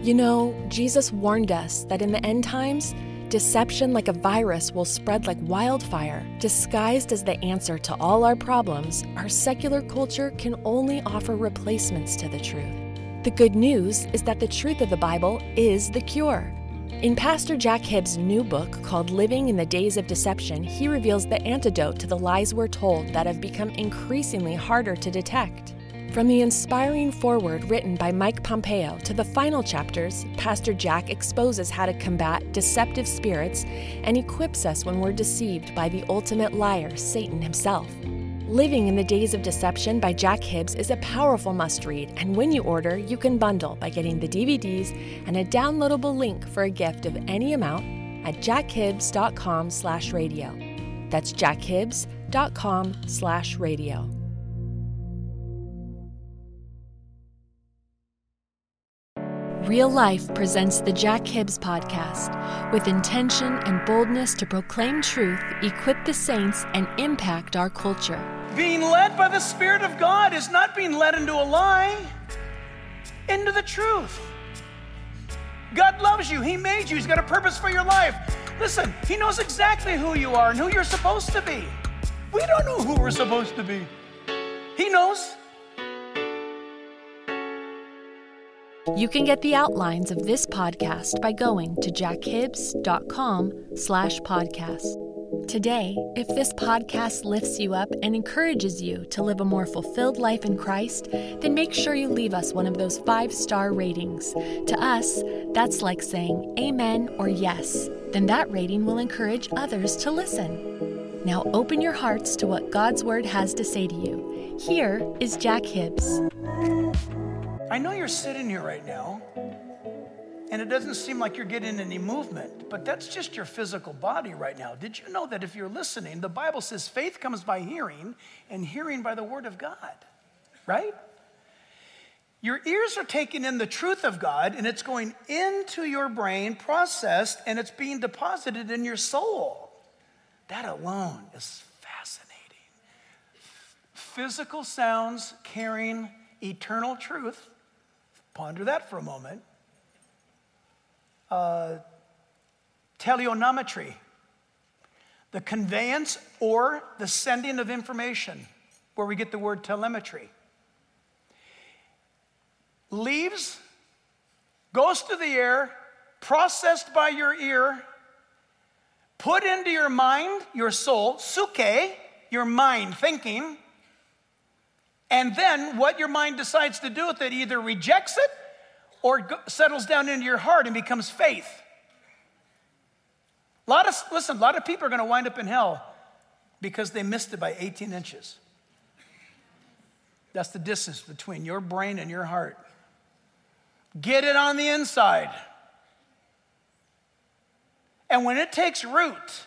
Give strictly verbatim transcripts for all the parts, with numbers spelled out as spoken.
You know, Jesus warned us that in the end times, deception like a virus will spread like wildfire. Disguised as the answer to all our problems, our secular culture can only offer replacements to the truth. The good news is that the truth of the Bible is the cure. In Pastor Jack Hibbs' new book called Living in the Days of Deception, he reveals the antidote to the lies we're told that have become increasingly harder to detect. From the inspiring foreword written by Mike Pompeo to the final chapters, Pastor Jack exposes how to combat deceptive spirits and equips us when we're deceived by the ultimate liar, Satan himself. Living in the Days of Deception by Jack Hibbs is a powerful must-read, and when you order, you can bundle by getting the D V Ds and a downloadable link for a gift of any amount at jackhibbs.com slash radio. That's jackhibbs.com slash radio. Real Life presents the Jack Hibbs Podcast, with intention and boldness to proclaim truth, equip the saints, and impact our culture. Being led by the Spirit of God is not being led into a lie, into the truth. God loves you. He made you. He's got a purpose for your life. Listen, He knows exactly who you are and who you're supposed to be. We don't know who we're supposed to be. He knows. You can get the outlines of this podcast by going to jackhibbs.com slash podcast. Today, if this podcast lifts you up and encourages you to live a more fulfilled life in Christ, then make sure you leave us one of those five-star ratings. To us, that's like saying amen or yes. Then that rating will encourage others to listen. Now open your hearts to what God's Word has to say to you. Here is Jack Hibbs. I know you're sitting here right now, and it doesn't seem like you're getting any movement, but that's just your physical body right now. Did you know that if you're listening, the Bible says faith comes by hearing, and hearing by the Word of God, right? Your ears are taking in the truth of God, and it's going into your brain, processed, and it's being deposited in your soul. That alone is fascinating. Physical sounds carrying eternal truth. Ponder that for a moment. Uh, teleonometry, the conveyance or the sending of information, where we get the word telemetry. Leaves, goes to the air, processed by your ear, put into your mind, your soul, suke, your mind thinking, and then what your mind decides to do with it either rejects it or go, settles down into your heart and becomes faith. A lot of, listen, a lot of people are going to wind up in hell because they missed it by eighteen inches. That's the distance between your brain and your heart. Get it on the inside. And when it takes root,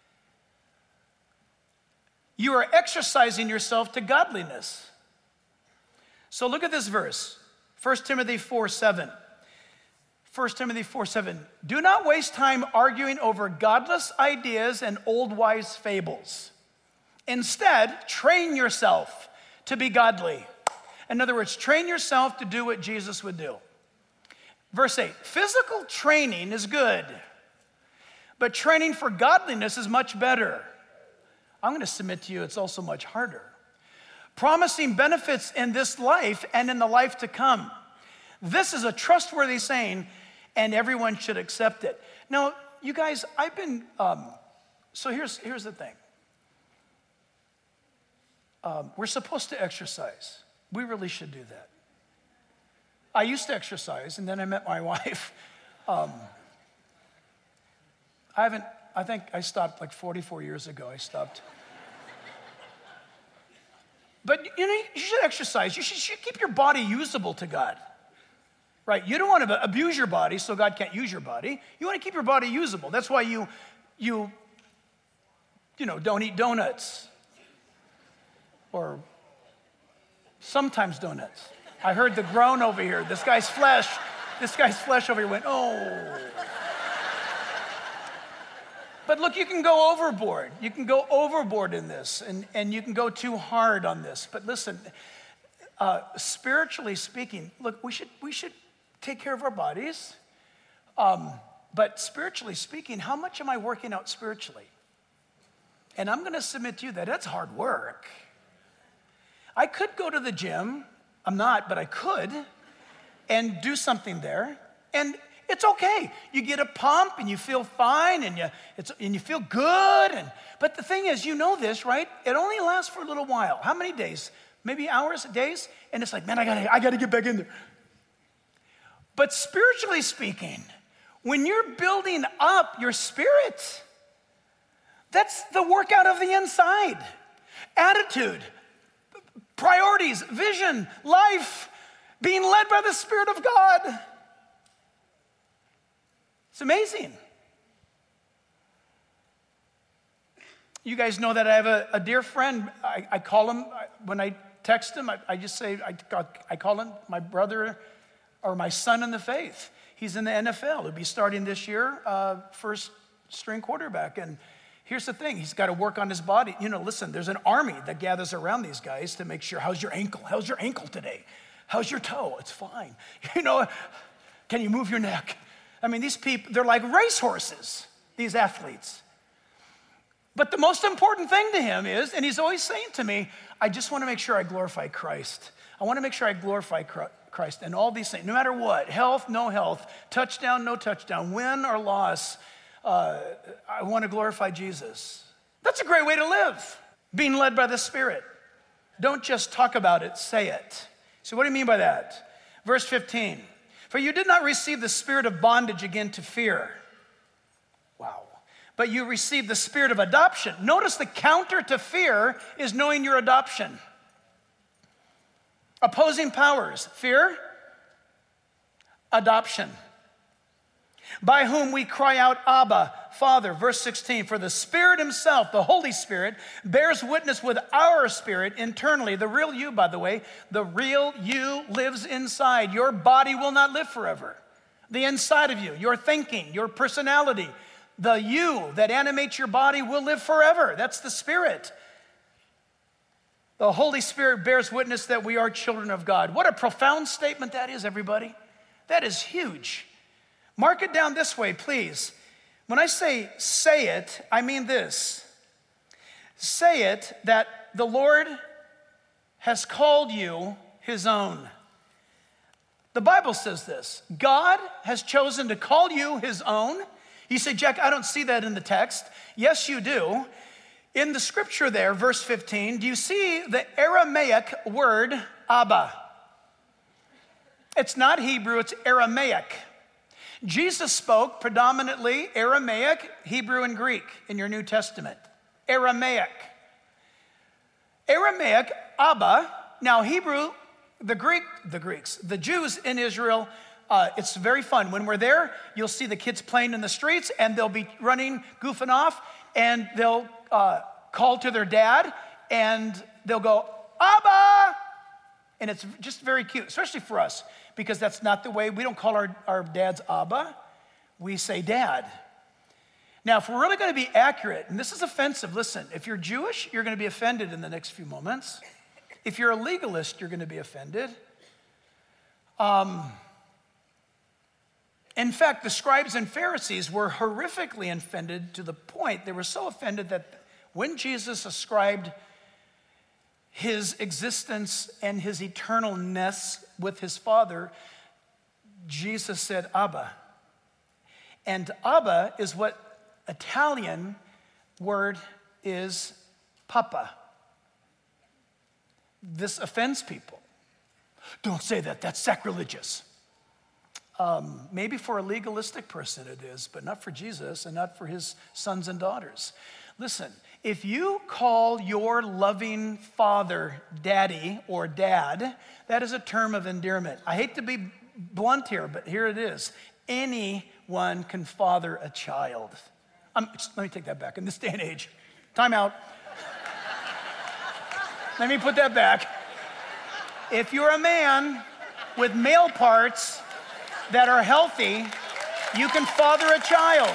you are exercising yourself to godliness. So look at this verse, First Timothy four seven. First Timothy four seven. Do not waste time arguing over godless ideas and old wise fables. Instead, train yourself to be godly. In other words, train yourself to do what Jesus would do. Verse eight. Physical training is good, but training for godliness is much better. I'm going to submit to you, it's also much harder. Promising benefits in this life and in the life to come. This is a trustworthy saying, and everyone should accept it. Now, you guys, I've been, um, so here's, here's the thing. Um, we're supposed to exercise. We really should do that. I used to exercise, and then I met my wife. Um, I haven't, I think I stopped like forty-four years ago, I stopped. But you know, you should exercise. You should, you should keep your body usable to God, right? You don't want to abuse your body so God can't use your body. You want to keep your body usable. That's why you, you, you know, don't eat donuts or sometimes donuts. I heard the groan over here. This guy's flesh, this guy's flesh over here went, oh. But look, you can go overboard. You can go overboard in this, and, and you can go too hard on this. But listen, uh, spiritually speaking, look, we should we should take care of our bodies. Um, but spiritually speaking, how much am I working out spiritually? And I'm going to submit to you that that's hard work. I could go to the gym. I'm not, but I could, and do something there. And it's okay. You get a pump and you feel fine and you it's and you feel good. And but the thing is, you know this, right? It only lasts for a little while. How many days? Maybe hours, days? And it's like, man, I gotta I gotta get back in there. But spiritually speaking, when you're building up your spirit, that's the workout of the inside. Attitude, priorities, vision, life, being led by the Spirit of God. It's amazing. You guys know that I have a, a dear friend. I, I call him, when I text him, I, I just say, I, I call him my brother or my son in the faith. He's in the N F L. He'll be starting this year, uh, first string quarterback. And here's the thing, he's got to work on his body. You know, listen, there's an army that gathers around these guys to make sure, how's your ankle? How's your ankle today? How's your toe? It's fine. You know, can you move your neck? I mean, these people, they're like racehorses, these athletes. But the most important thing to him is, and he's always saying to me, I just want to make sure I glorify Christ. I want to make sure I glorify Christ and all these things, no matter what, health, no health, touchdown, no touchdown, win or loss, uh, I want to glorify Jesus. That's a great way to live, being led by the Spirit. Don't just talk about it, say it. So what do you mean by that? Verse fifteen, for you did not receive the spirit of bondage again to fear. Wow. But you received the spirit of adoption. Notice the counter to fear is knowing your adoption. Opposing powers, fear, adoption. By whom we cry out, Abba, Father. Verse sixteen, for the Spirit himself, the Holy Spirit, bears witness with our spirit internally. The real you, by the way, the real you lives inside. Your body will not live forever. The inside of you, your thinking, your personality, the you that animates your body will live forever. That's the Spirit. The Holy Spirit bears witness that we are children of God. What a profound statement that is, everybody. That is huge. Mark it down this way, please. When I say say it, I mean this. Say it that the Lord has called you his own. The Bible says this. God has chosen to call you his own. You say, Jack, I don't see that in the text. Yes, you do. In the scripture there, verse fifteen, do you see the Aramaic word Abba? It's not Hebrew, it's Aramaic. Jesus spoke predominantly Aramaic, Hebrew, and Greek in your New Testament. Aramaic. Aramaic, Abba. Now Hebrew, the Greek, the Greeks, the Jews in Israel, uh, it's very fun. When we're there, you'll see the kids playing in the streets and they'll be running, goofing off, and they'll uh, call to their dad and they'll go, Abba! And it's just very cute, especially for us, because that's not the way, we don't call our, our dads Abba, we say dad. Now, if we're really gonna be accurate, and this is offensive, listen, if you're Jewish, you're gonna be offended in the next few moments. If you're a legalist, you're gonna be offended. Um, in fact, the scribes and Pharisees were horrifically offended to the point, they were so offended that when Jesus ascribed his existence and his eternalness with his Father, Jesus said, Abba. And Abba is what Italian word is papa. This offends people. Don't say that, that's sacrilegious. Um, maybe for a legalistic person it is, but not for Jesus and not for his sons and daughters. Listen, if you call your loving father daddy or dad, that is a term of endearment. I hate to be blunt here, but here it is. Anyone can father a child. Um, let me take that back. In this day and age, time out. Let me put that back. If you're a man with male parts that are healthy, you can father a child.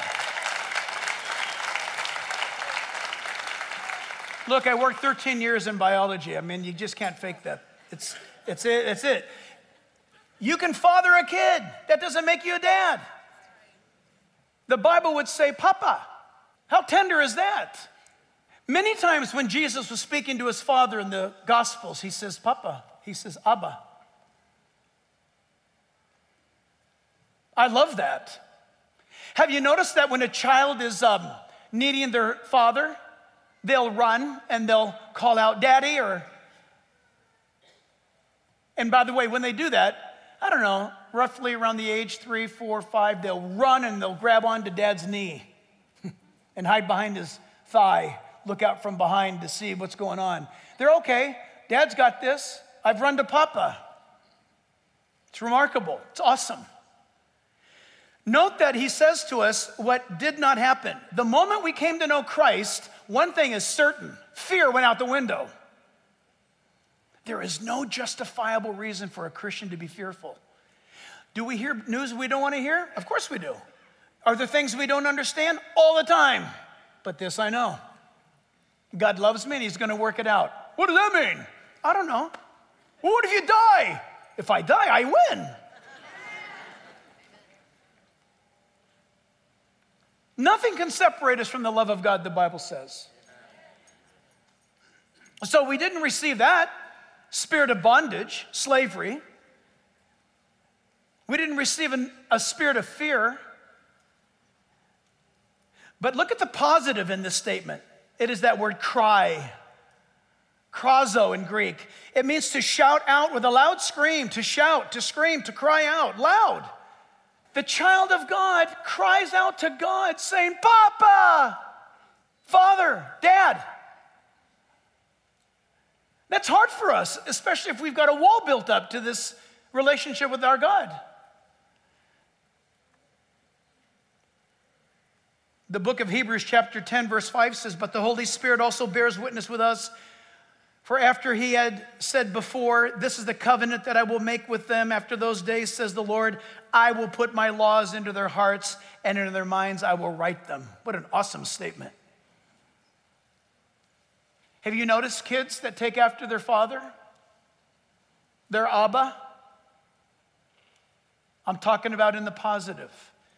Look, I worked thirteen years in biology. I mean, you just can't fake that. It's, it's it, it's it. You can father a kid. That doesn't make you a dad. The Bible would say, Papa. How tender is that? Many times when Jesus was speaking to his father in the Gospels, he says, Papa. He says, Abba. I love that. Have you noticed that when a child is um, needing their father, they'll run and they'll call out daddy or... And by the way, when they do that, I don't know, roughly around the age three, four, five, they'll run and they'll grab onto dad's knee and hide behind his thigh, look out from behind to see what's going on. They're okay. Dad's got this. I've run to Papa. It's remarkable. It's awesome. Note that he says to us what did not happen. The moment we came to know Christ, one thing is certain. Fear went out the window. There is no justifiable reason for a Christian to be fearful. Do we hear news we don't want to hear? Of course we do. Are there things we don't understand? All the time. But this I know. God loves me and he's going to work it out. What does that mean? I don't know. Well, what if you die? If I die, I win. Nothing can separate us from the love of God, the Bible says. So we didn't receive that spirit of bondage, slavery. We didn't receive an, a spirit of fear. But look at the positive in this statement. It is that word cry. Krazo in Greek. It means to shout out with a loud scream, to shout, to scream, to cry out loud. The child of God cries out to God saying, Papa, Father, Dad. That's hard for us, especially if we've got a wall built up to this relationship with our God. The book of Hebrews chapter ten verse five says, but the Holy Spirit also bears witness with us. For after he had said before, this is the covenant that I will make with them after those days, says the Lord, I will put my laws into their hearts and into their minds I will write them. What an awesome statement. Have you noticed kids that take after their father? Their Abba? I'm talking about in the positive.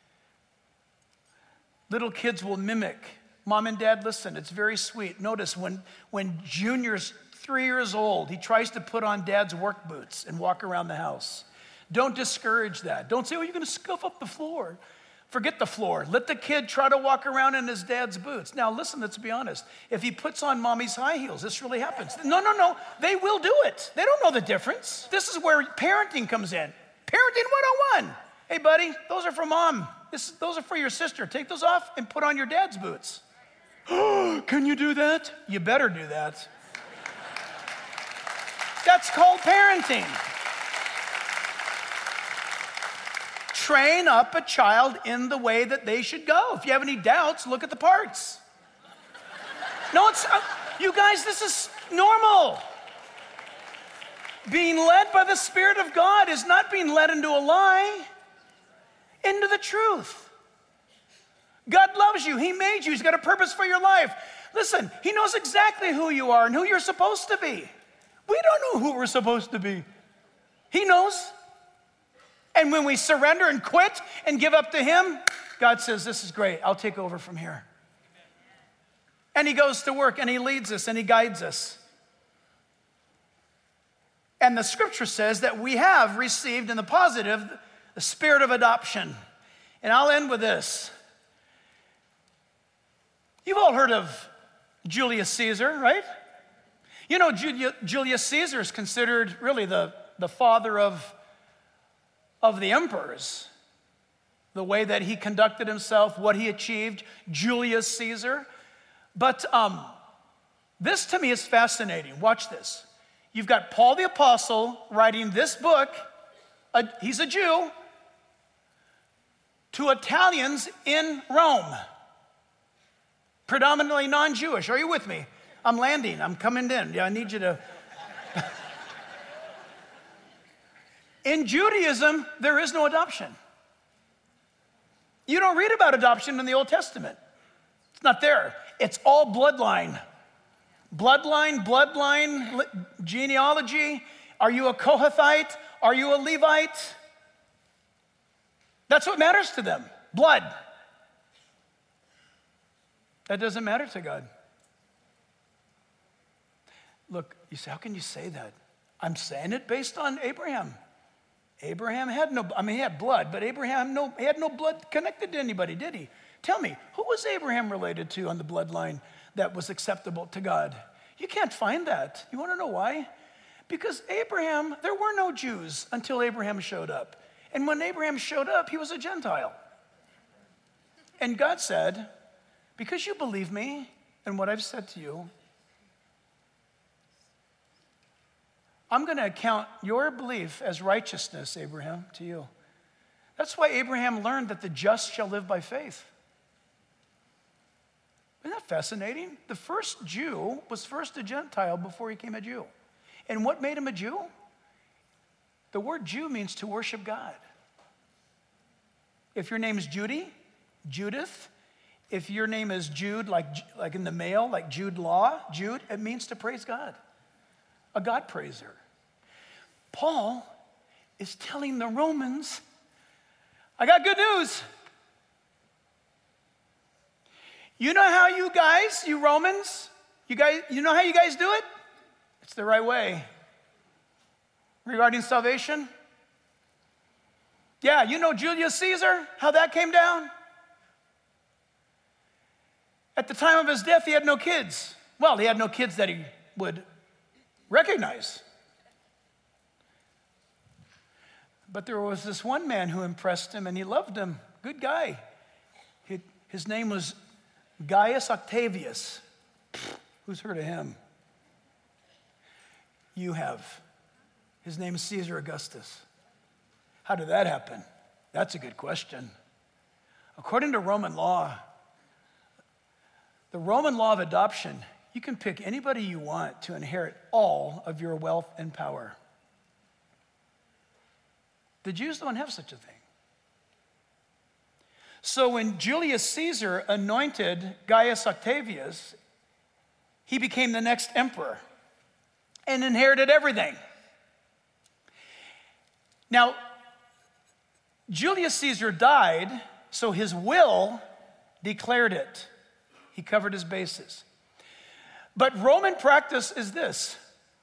Little kids will mimic. Mom and dad, listen, it's very sweet. Notice when, when Junior's three years old, he tries to put on dad's work boots and walk around the house. Don't discourage that. Don't say, oh, you're going to scuff up the floor. Forget the floor. Let the kid try to walk around in his dad's boots. Now, listen, let's be honest. If he puts on mommy's high heels, this really happens. No, no, no. They will do it. They don't know the difference. This is where parenting comes in. Parenting one oh one. Hey, buddy, those are for mom. This, those are for your sister. Take those off and put on your dad's boots. Can you do that? You better do that. That's called parenting. Train up a child in the way that they should go. If you have any doubts, look at the parts. No, it's, uh, you guys, this is normal. Being led by the Spirit of God is not being led into a lie, into the truth. God loves you. He made you. He's got a purpose for your life. Listen, he knows exactly who you are and who you're supposed to be. We don't know who we're supposed to be. He knows. And when we surrender and quit and give up to him, God says, this is great. I'll take over from here. And he goes to work and he leads us and he guides us. And the scripture says that we have received in the positive the spirit of adoption. And I'll end with this. You've all heard of Julius Caesar, right? You know, Julius Caesar is considered really the, the father of of the emperors, the way that he conducted himself, what he achieved, Julius Caesar. But um, this to me is fascinating. Watch this. You've got Paul the Apostle writing this book, uh, he's a Jew, to Italians in Rome, predominantly non-Jewish. Are you with me? I'm landing, I'm coming in. Yeah, I need you to... In Judaism, there is no adoption. You don't read about adoption in the Old Testament. It's not there. It's all bloodline. Bloodline, bloodline, genealogy. Are you a Kohathite? Are you a Levite? That's what matters to them. Blood. That doesn't matter to God. Look, you say, how can you say that? I'm saying it based on Abraham. Abraham had no, I mean, he had blood, but Abraham no, he had no blood connected to anybody, did he? Tell me, who was Abraham related to on the bloodline that was acceptable to God? You can't find that. You want to know why? Because Abraham, there were no Jews until Abraham showed up. And when Abraham showed up, he was a Gentile. And God said, because you believe me and what I've said to you, I'm going to account your belief as righteousness, Abraham, to you. That's why Abraham learned that the just shall live by faith. Isn't that fascinating? The first Jew was first a Gentile before he became a Jew. And what made him a Jew? The word Jew means to worship God. If your name is Judy, Judith, if your name is Jude, like, like in the male, like Jude Law, Jude, it means to praise God. A God praiser. Paul is telling the Romans, I got good news. You know how you guys, you Romans, you guys, you know how you guys do it? It's the right way. Regarding salvation? Yeah, you know Julius Caesar, how that came down? At the time of his death, he had no kids. Well, he had no kids that he would recognize. But there was this one man who impressed him, and he loved him. Good guy. He, his name was Gaius Octavius. Who's heard of him? You have. His name is Caesar Augustus. How did that happen? That's a good question. According to Roman law, the Roman law of adoption, you can pick anybody you want to inherit all of your wealth and power. The Jews don't have such a thing. So when Julius Caesar anointed Gaius Octavius, he became the next emperor and inherited everything. Now, Julius Caesar died, so his will declared it. He covered his bases. But Roman practice is this.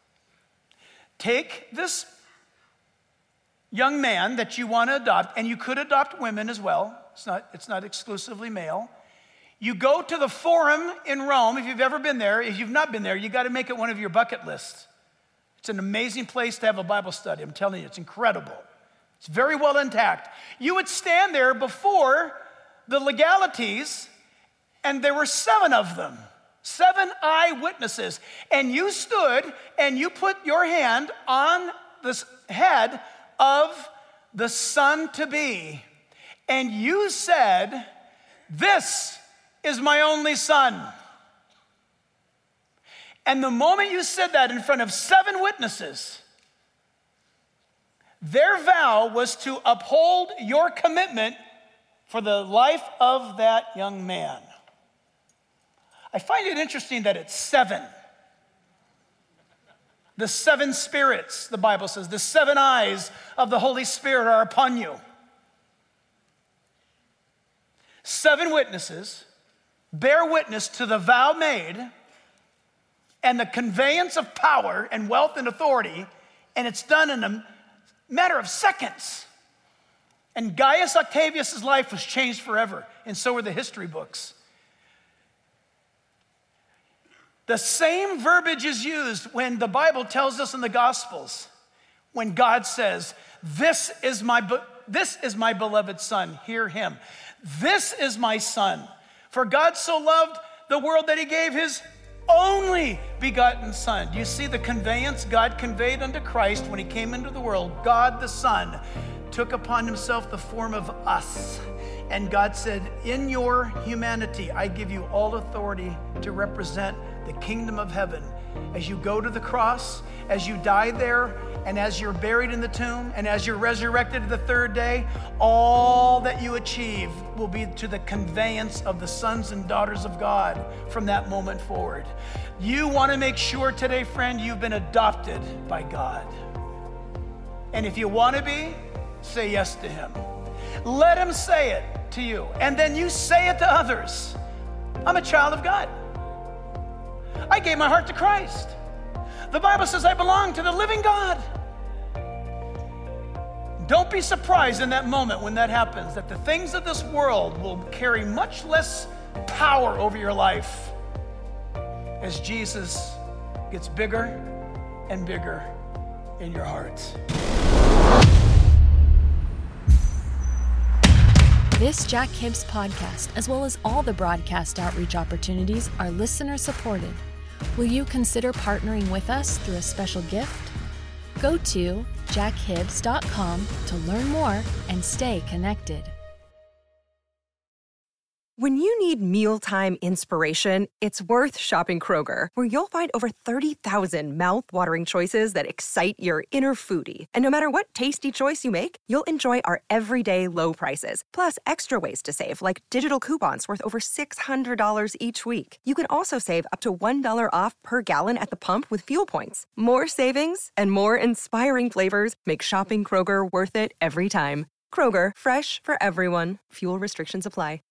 Take this young man that you want to adopt, and you could adopt women as well. It's not, it's not exclusively male. You go to the Forum in Rome, if you've ever been there. If you've not been there, you got to make it one of your bucket lists. It's an amazing place to have a Bible study. I'm telling you, it's incredible. It's very well intact. You would stand there before the legalities, and there were seven of them, seven eyewitnesses. And you stood and you put your hand on the head of the son-to-be, and you said, this is my only son. And the moment you said that in front of seven witnesses, their vow was to uphold your commitment for the life of that young man. I find it interesting that it's seven. The seven spirits, the Bible says, the seven eyes of the Holy Spirit are upon you. Seven witnesses bear witness to the vow made and the conveyance of power and wealth and authority, and it's done in a matter of seconds. And Gaius Octavius' life was changed forever, and so were the history books. The same verbiage is used when the Bible tells us in the Gospels, when God says, this is my, be- this is my beloved son, hear him. This is my son. For God so loved the world that he gave his only begotten son. Do you see the conveyance God conveyed unto Christ when he came into the world? God the Son took upon himself the form of us. And God said, in your humanity, I give you all authority to represent the kingdom of heaven. As you go to the cross, as you die there, and as you're buried in the tomb, and as you're resurrected the third day, all that you achieve will be to the conveyance of the sons and daughters of God from that moment forward. You want to make sure today, friend, you've been adopted by God. And if you want to be, say yes to him. Let him say it to you, and then you say it to others. I'm a child of God. I gave my heart to Christ. The Bible says I belong to the living God. Don't be surprised in that moment when that happens, that the things of this world will carry much less power over your life as Jesus gets bigger and bigger in your heart. This Jack Hibbs podcast, as well as all the broadcast outreach opportunities, are listener supported. Will you consider partnering with us through a special gift? Go to jack hibbs dot com to learn more and stay connected. When you need mealtime inspiration, it's worth shopping Kroger, where you'll find over thirty thousand mouth-watering choices that excite your inner foodie. And no matter what tasty choice you make, you'll enjoy our everyday low prices, plus extra ways to save, like digital coupons worth over six hundred dollars each week. You can also save up to one dollar off per gallon at the pump with fuel points. More savings and more inspiring flavors make shopping Kroger worth it every time. Kroger, fresh for everyone. Fuel restrictions apply.